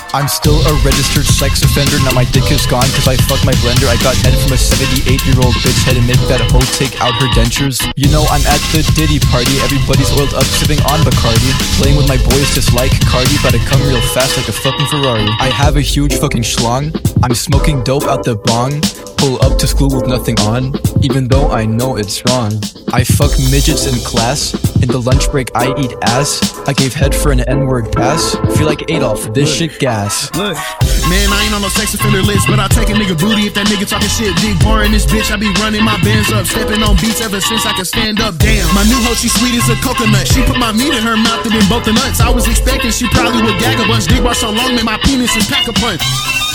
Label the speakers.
Speaker 1: I'm still a registered sex offender. Now my dick is gone cause I fucked my blender. I got head from a 78-year-old bitch head and make that hoe take out her dentures. You know I'm at the Diddy party. Everybody's oiled up sipping on Bacardi. Playing with my boys just like Cardi, but I come real fast like a fucking Ferrari. I have a huge fucking schlong. I'm smoking dope out the bong. Pull up to school with nothing on, even though I know it's wrong. I fuck midgets in class. In the lunch break I eat ass. I gave head for an N-word pass. Feel like Adolf, this shit gas.
Speaker 2: Look, man, I ain't on no sex offender list, but I take a nigga booty if that nigga talking shit. Big bar in this bitch, I be running my bands up. Stepping on beats ever since I could stand up, damn. My new hoe, she sweet as a coconut. She put my meat in her mouth and then both the nuts. I was expecting she probably would gag a bunch. Dick bar so long, man, my penis is pack a punch.